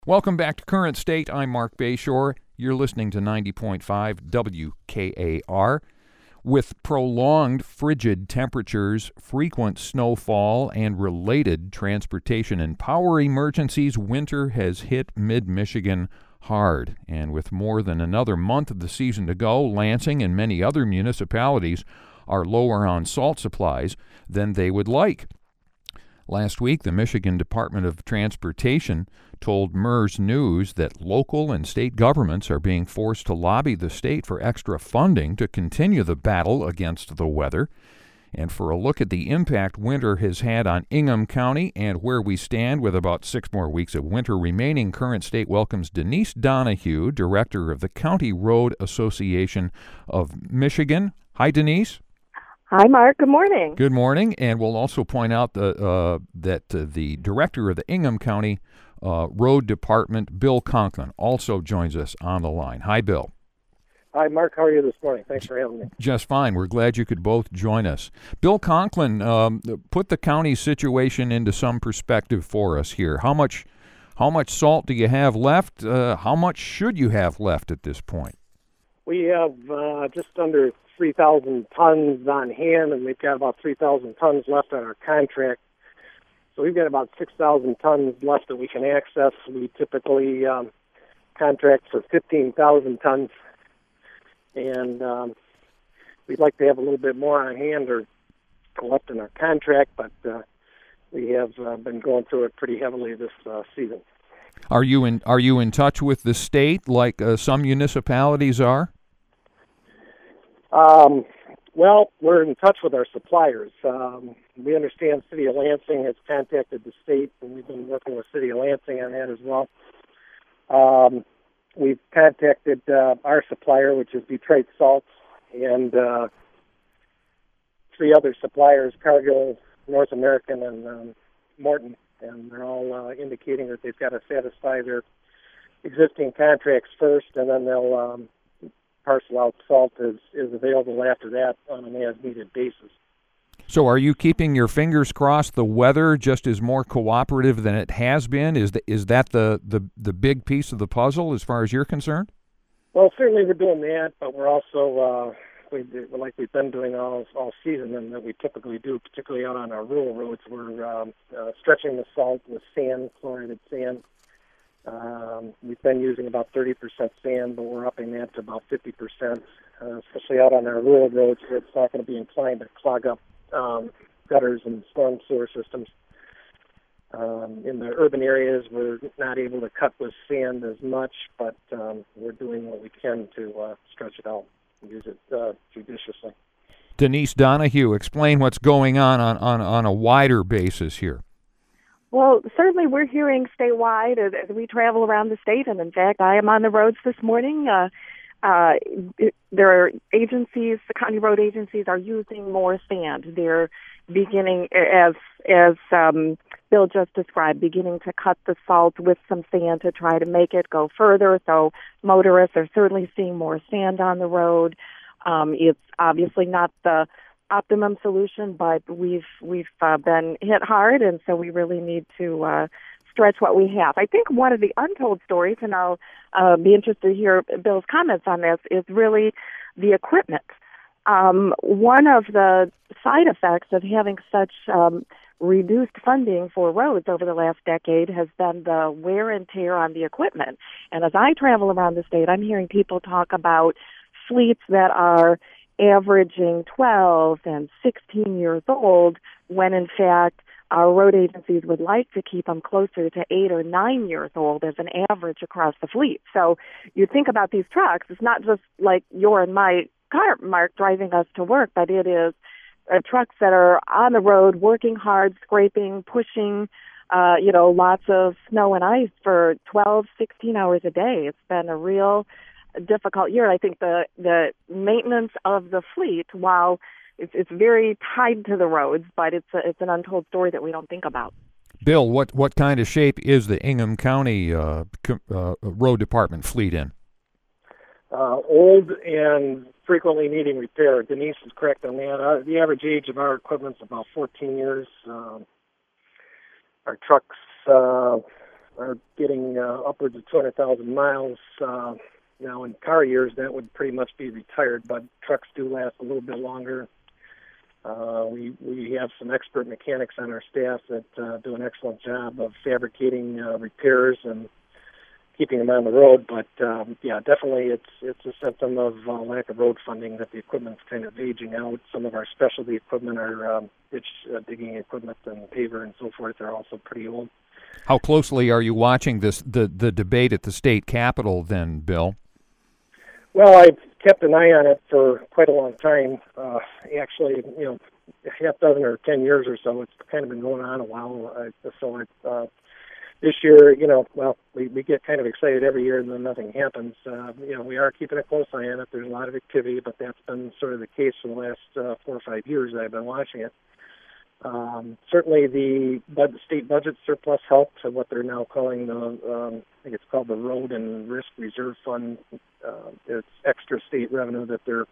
Welcome back to Current State. I'm Mark Bayshore. You're listening to 90.5 WKAR. With prolonged frigid temperatures, frequent snowfall, and related transportation and power emergencies, winter has hit mid-Michigan hard. And with more than another month of the season to go, Lansing and many other municipalities are lower on salt supplies than they would like. Last week, the Michigan Department of Transportation told MERS News that local and state governments are being forced to lobby the state for extra funding to continue the battle against the weather. And for a look at the impact winter has had on Ingham County and where we stand with about 6 more weeks of winter remaining, Current State welcomes Denise Donahue, Director of the County Road Association of Michigan. Hi, Denise. Hi, Mark. Good morning. Good morning. And we'll also point out that the director of the Ingham County Road Department, Bill Conklin, also joins us on the line. Hi, Bill. Hi, Mark. How are you this morning? Thanks for having me. Just fine. We're glad you could both join us. Bill Conklin, put the county's situation into some perspective for us here. How much salt do you have left? How much should you have left at this point? We have just under 3,000 tons on hand, and we've got about 3,000 tons left on our contract. So we've got about 6,000 tons left that we can access. We typically contract for 15,000 tons, and we'd like to have a little bit more on hand or left in our contract, but we have been going through it pretty heavily this season. Are you in touch with the state like some municipalities are? Well, we're in touch with our suppliers. We understand City of Lansing has contacted the state, and we've been working with City of Lansing on that as well. We've contacted our supplier, which is Detroit Salt, and 3 other suppliers, Cargill, North American, and Morton, and they're all indicating that they've got to satisfy their existing contracts first, and then they'll parcel out salt is available after that on an as-needed basis. So are you keeping your fingers crossed the weather just is more cooperative than it has been? Is that the big piece of the puzzle as far as you're concerned? Well, certainly we're doing that, but we're also, like we've been doing all season and that we typically do, particularly out on our rural roads, we're stretching the salt with sand, chlorinated sand. We've been using about 30% sand, but we're upping that to about 50%, especially out on our rural roads where it's not going to be inclined to clog up gutters and storm sewer systems. In the urban areas, we're not able to cut with sand as much, but we're doing what we can to stretch it out and use it judiciously. Denise Donahue, explain what's going on a wider basis here. Well, certainly we're hearing statewide as we travel around the state, and in fact, I am on the roads this morning. There are agencies, the county road agencies are using more sand. They're beginning, as Bill just described, beginning to cut the salt with some sand to try to make it go further. So motorists are certainly seeing more sand on the road. It's obviously not the optimum solution, but we've been hit hard, and so we really need to stretch what we have. I think one of the untold stories, and I'll be interested to hear Bill's comments on this, is really the equipment. One of the side effects of having such reduced funding for roads over the last decade has been the wear and tear on the equipment. And as I travel around the state, I'm hearing people talk about fleets that are averaging 12 and 16 years old, when in fact our road agencies would like to keep them closer to 8 or 9 years old as an average across the fleet. So you think about these trucks, it's not just like your and my car, Mark, driving us to work, but it is trucks that are on the road, working hard, scraping, pushing, lots of snow and ice for 12, 16 hours a day. It's been a real difficult year. I think the maintenance of the fleet, while it's very tied to the roads, but it's an untold story that we don't think about. Bill, what kind of shape is the Ingham County Road Department fleet in? Old and frequently needing repair. Denise is correct on that. The average age of our equipment is about 14 years. Our trucks, are getting upwards of 200,000 miles. Now, in car years, that would pretty much be retired, but trucks do last a little bit longer. We have some expert mechanics on our staff that do an excellent job of fabricating repairs and keeping them on the road. But yeah, definitely it's a symptom of lack of road funding that the equipment's kind of aging out. Some of our specialty equipment, our ditch digging equipment and paver and so forth, are also pretty old. How closely are you watching the debate at the state capitol then, Bill? Well, I've kept an eye on it for quite a long time. Actually, a half dozen or 10 years or so. It's kind of been going on a while. This year, we get kind of excited every year and then nothing happens. We are keeping a close eye on it. There's a lot of activity, but that's been sort of the case for the last 4 or 5 years that I've been watching it. Certainly the state budget surplus helped to what they're now calling I think it's called the Road and Risk Reserve Fund. It's extra state revenue that they're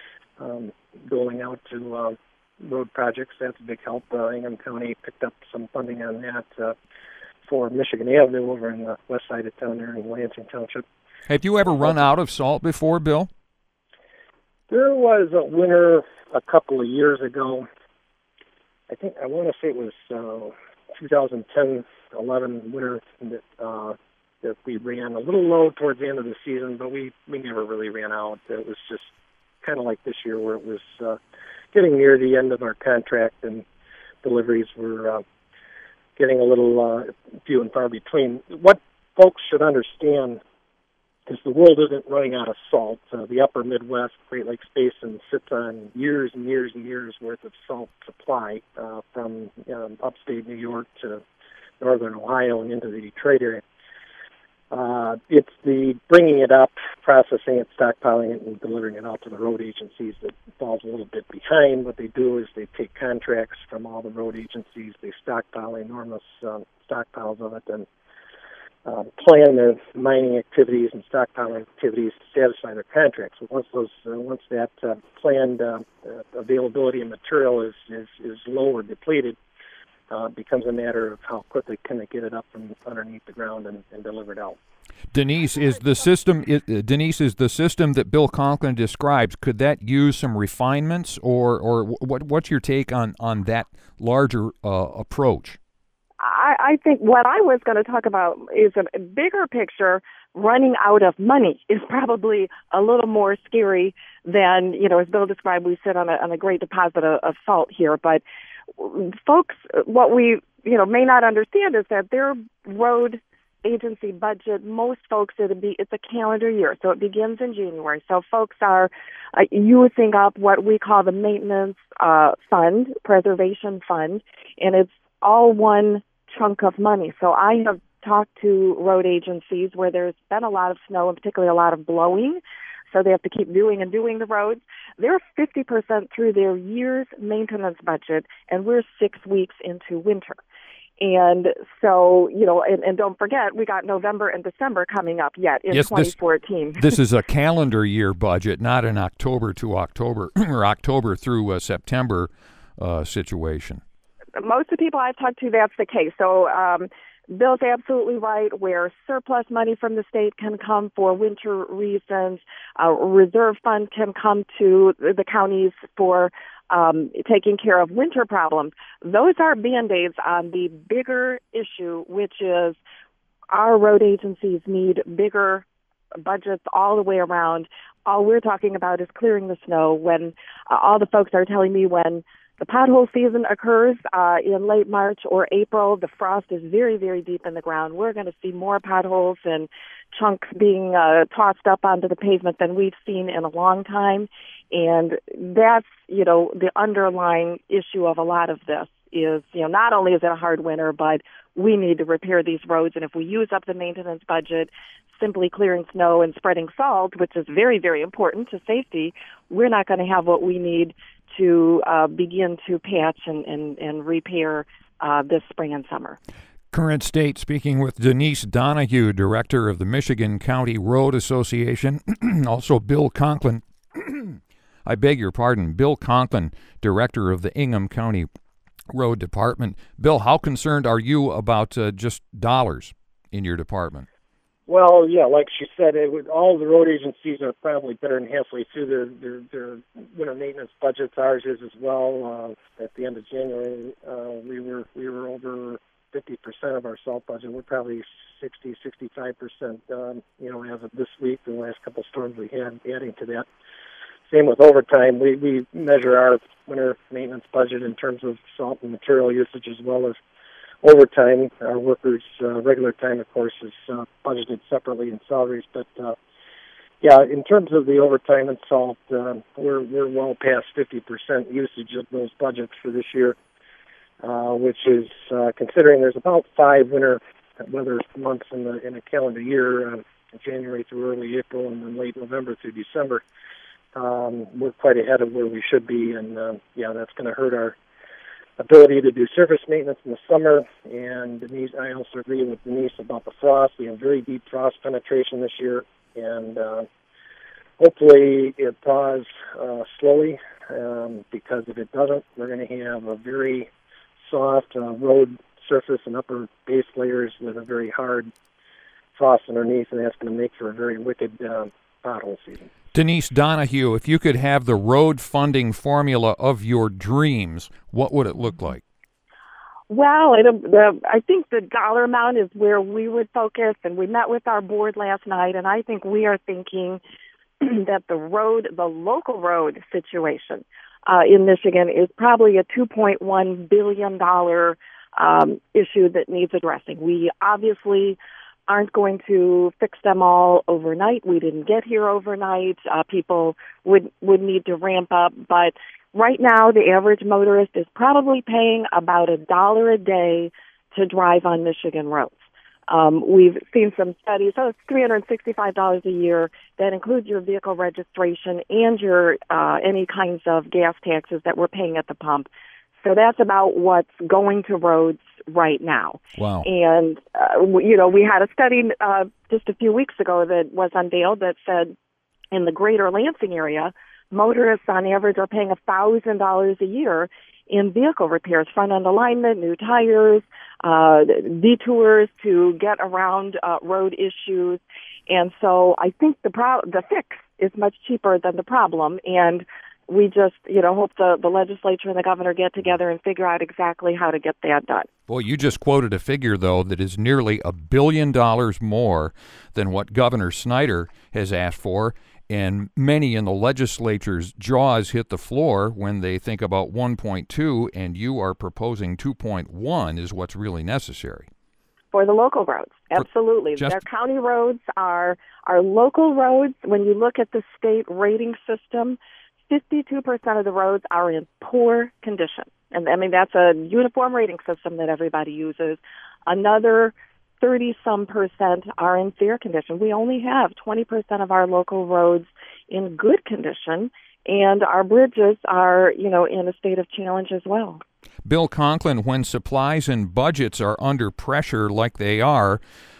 doling out to road projects. That's a big help. Ingham County picked up some funding on that for Michigan Avenue over in the west side of town there in Lansing Township. Have you ever run out of salt before, Bill? There was a winter a couple of years ago. I want to say it was 2010-11 winter that we ran a little low towards the end of the season, but we never really ran out. It was just kind of like this year where it was getting near the end of our contract and deliveries were getting a little few and far between. What folks should understand is the world isn't running out of salt. The upper Midwest, Great Lakes Basin sits on years and years and years worth of salt supply from upstate New York to northern Ohio and into the Detroit area. It's the bringing it up, processing it, stockpiling it, and delivering it out to the road agencies that falls a little bit behind. What they do is they take contracts from all the road agencies, they stockpile enormous stockpiles of it, and plan their mining activities and stockpiling activities to satisfy their contracts. So once that planned availability of material is low or depleted, becomes a matter of how quickly can they get it up from underneath the ground and deliver it out. Denise, is the system that Bill Conklin describes, could that use some refinements, or what's your take on that larger approach? I think what I was going to talk about is a bigger picture. Running out of money is probably a little more scary than, as Bill described, we sit on a great deposit of salt here. But folks, what we, may not understand is that their road agency budget, most folks, it's a calendar year, so it begins in January. So folks are using up what we call the maintenance fund, preservation fund, and it's all one chunk of money. So I have talked to road agencies where there's been a lot of snow and particularly a lot of blowing, so they have to keep doing the roads. They're 50% through their year's maintenance budget, and we're 6 weeks into winter. And so, and don't forget, we got November and December coming up yet in 2014. This is a calendar year budget, not an October to October or October through September situation. Most of the people I've talked to, that's the case. So Bill's absolutely right. Where surplus money from the state can come for winter reasons, reserve fund can come to the counties for taking care of winter problems. Those are Band-Aids on the bigger issue, which is our road agencies need bigger budgets all the way around. All we're talking about is clearing the snow. When all the folks are telling me when the pothole season occurs in late March or April, the frost is very, very deep in the ground. We're going to see more potholes and chunks being tossed up onto the pavement than we've seen in a long time. And that's, the underlying issue of a lot of this is, not only is it a hard winter, but we need to repair these roads. And if we use up the maintenance budget simply clearing snow and spreading salt, which is very, very important to safety, we're not going to have what we need to begin to patch and repair this spring and summer. Current State speaking with Denise Donahue, Director of the Michigan County Road Association. Also Bill Conklin, I beg your pardon, Bill Conklin, Director of the Ingham County Road Department. Bill, how concerned are you about just dollars in your department? Well, yeah, like she said, all the road agencies are probably better than halfway through their winter maintenance budgets. Ours is as well. At the end of January, we were over 50% of our salt budget. We're probably 65% done. As of this week, the last couple of storms we had, adding to that. Same with overtime. We measure our winter maintenance budget in terms of salt and material usage as well as overtime. Our workers' regular time, of course, is budgeted separately in salaries. But, in terms of the overtime and salt, we're well past 50% usage of those budgets for this year, which is considering there's about 5 winter weather months in a calendar year, January through early April and then late November through December. We're quite ahead of where we should be, and that's going to hurt our ability to do surface maintenance in the summer. And Denise, I also agree with Denise about the frost. We have very deep frost penetration this year, and hopefully it thaws slowly, because if it doesn't, we're going to have a very soft road surface and upper base layers with a very hard frost underneath, and that's going to make for a very wicked pothole season. Denise Donahue, if you could have the road funding formula of your dreams, what would it look like? Well, I think the dollar amount is where we would focus, and we met with our board last night, and I think we are thinking that the local road situation in Michigan is probably a $2.1 billion issue that needs addressing. We obviously aren't going to fix them all overnight. We didn't get here overnight. People would need to ramp up. But right now, the average motorist is probably paying about $1 a day to drive on Michigan roads. We've seen some studies, so it's $365 a year. That includes your vehicle registration and your any kinds of gas taxes that we're paying at the pump. So that's about what's going to roads right now. Wow. And, we had a study just a few weeks ago that was unveiled that said in the greater Lansing area, motorists on average are paying $1,000 a year in vehicle repairs, front-end alignment, new tires, detours to get around road issues. And so I think the fix is much cheaper than the problem. And we just, hope the legislature and the governor get together and figure out exactly how to get that done. Boy, you just quoted a figure, though, that is nearly $1 billion more than what Governor Snyder has asked for, and many in the legislature's jaws hit the floor when they think about 1.2, and you are proposing 2.1 is what's really necessary. For the local roads, absolutely. Their county roads are local roads. When you look at the state rating system, 52% of the roads are in poor condition. And that's a uniform rating system that everybody uses. Another 30-some% are in fair condition. We only have 20% of our local roads in good condition, and our bridges are, in a state of challenge as well. Bill Conklin, when supplies and budgets are under pressure like they are,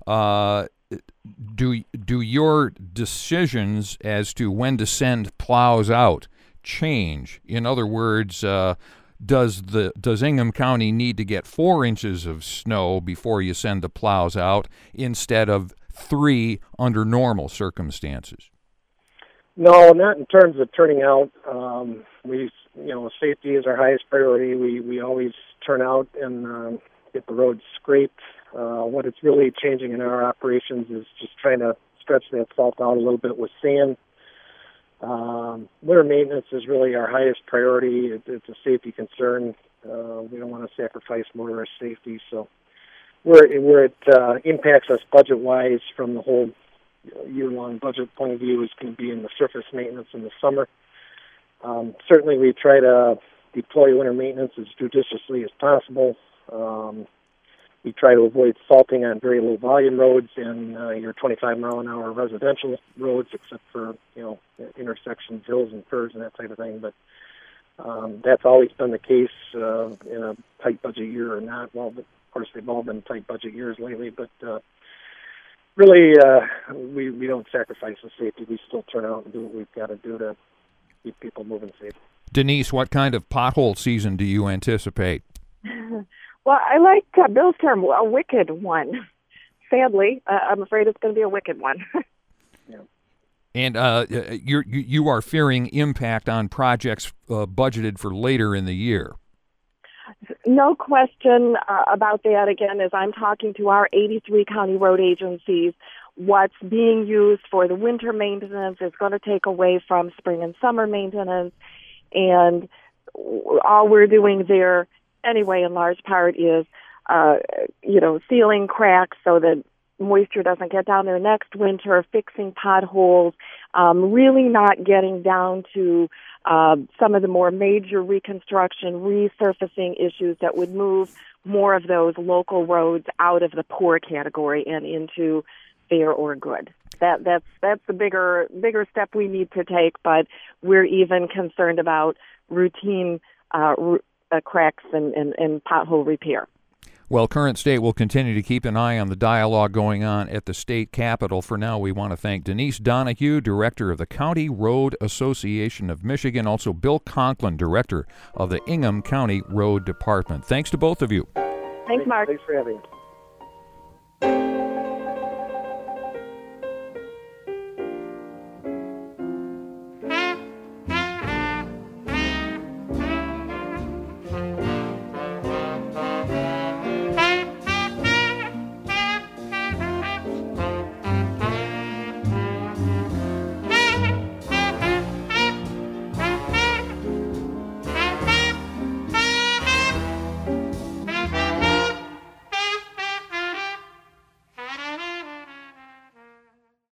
do your decisions as to when to send plows out change? In other words, does Ingham County need to get 4 inches of snow before you send the plows out instead of 3 under normal circumstances? No, not in terms of turning out. Safety is our highest priority. We always turn out and get the roads scraped. What it's really changing in our operations is just trying to stretch that salt out a little bit with sand. Winter maintenance is really our highest priority. It's a safety concern. We don't want to sacrifice motorist safety. So where it impacts us budget-wise from the whole year-long budget point of view is going to be in the surface maintenance in the summer. Certainly we try to deploy winter maintenance as judiciously as possible. We try to avoid salting on very low volume roads and your 25-mile-an-hour residential roads, except for intersections, hills, and curves, and that type of thing. But that's always been the case in a tight budget year or not. Well, of course, they've all been tight budget years lately. But really, we don't sacrifice the safety. We still turn out and do what we've got to do to keep people moving safe. Denise, what kind of pothole season do you anticipate? Well, I like Bill's term, a wicked one. sadly, I'm afraid it's going to be a wicked one. And you are fearing impact on projects budgeted for later in the year. No question about that. Again, as I'm talking to our 83 county road agencies, what's being used for the winter maintenance is going to take away from spring and summer maintenance. And all we're doing there anyway, in large part, is, sealing cracks so that moisture doesn't get down there next winter, fixing potholes, really not getting down to some of the more major reconstruction, resurfacing issues that would move more of those local roads out of the poor category and into fair or good. That's the bigger step we need to take, but we're even concerned about routine cracks and pothole repair. Well, Current State will continue to keep an eye on the dialogue going on at the state capitol. For now, we want to thank Denise Donahue, Director of the County Road Association of Michigan, also Bill Conklin, Director of the Ingham County Road Department. Thanks to both of you. Thanks, Mark. Thanks for having me.